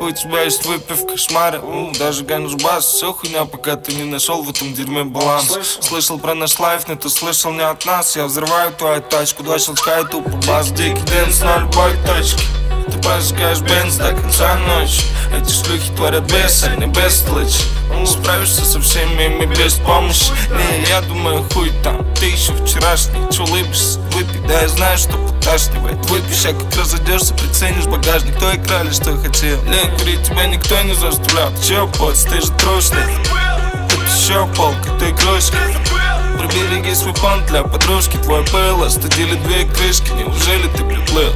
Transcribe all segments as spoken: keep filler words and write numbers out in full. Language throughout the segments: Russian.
у тебя есть выпивка, шмаря. У, даже гонишь бас, все хуйня, пока ты не нашел в этом дерьме баланс. Слышал, Слышал про наш лайф, но ты слышал не от нас. Я взрываю твою тачку, два щелчка и тупо бас. Дикий дэнс на любой точке. Ты прожигаешь бенз до конца ночи. Эти шлюхи творят без, а не без лычи. Справишься со всеми ими без помощи. Не, я думаю, хуй там, ты еще вчерашний. Че улыбишься? Выпей, да я знаю, что поташнивает. Выпьешь, а как разойдешься, приценишь багажник. Кто играли, что хотел. Лень, курить тебя никто не заставлял. Ты че, поц, ты же трушный. Тут еще полка, ты игрушка. Прибереги свой понт для подружки. Твой было, стыдили две крышки. Неужели ты приплыл?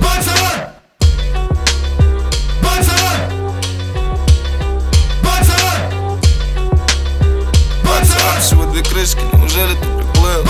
Всего две крышки, неужели ты приплыл?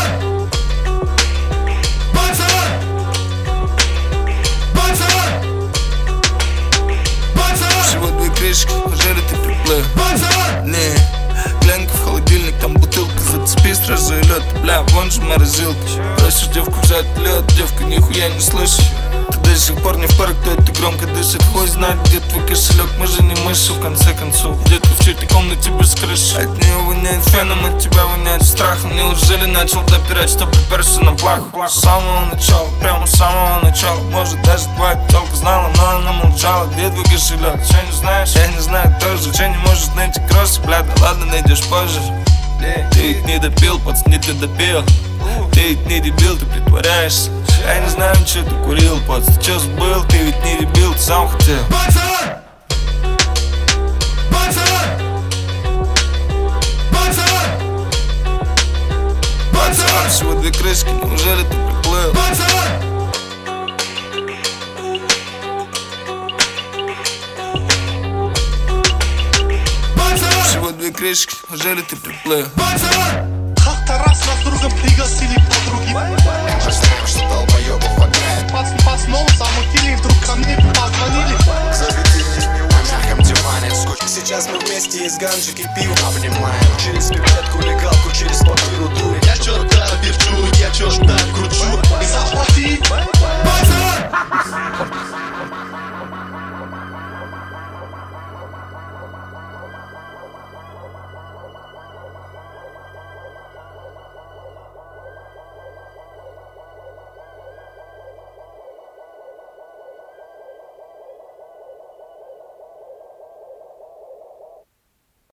Всего две крышки, неужели ты приплыл? Не, глянь-ка в холодильник, там бутылка. Зацепи сразу и лед, бля, вон же морозилка. Просишь девку взять лед, девка нихуя не слышит. Ты до сих пор не в парк, кто это громко дышит. Хуй знает, где твой кошелек, мы же не мыши в конце концов. Детка в чьей-то комнате без крыши. От нее воняет феном, от тебя воняет страхом. Неужели начал допирать, что приперся на плаху? С самого начала, прямо с самого начала. Может даже твоя телка знала, но она молчала. Где твой кошелек? Че не знаешь? Я не знаю тоже. Че не можешь найти кроссы, бля, да ладно, найдешь позже. Ты ведь не допил, пацан, не ты допил. Ты ведь не дебил, ты притворяешься. Я не знаю, что ты курил, пацан, ты че забыл? Ты ведь не дебил, ты сам хотел. Пацан! Пацан! Пацан! Пацан! Всего две крышки, неужели ты приплыл? Пацан! Всего две крышки, неужели ты приплыл? Как-то раз нас с другом пригласили подруги. Мы знаем, что долбоёбов хватает. Пацан пацаном замутили, вдруг ко мне позвонили. Заведение не на мягком диване. Скучно. Сейчас мы вместе из ганджик и пиво Обнимаем через пипетку, легалку, через квартиру дует. Я чё-то верчу, я чё-то кручу. И заплати. Пацан!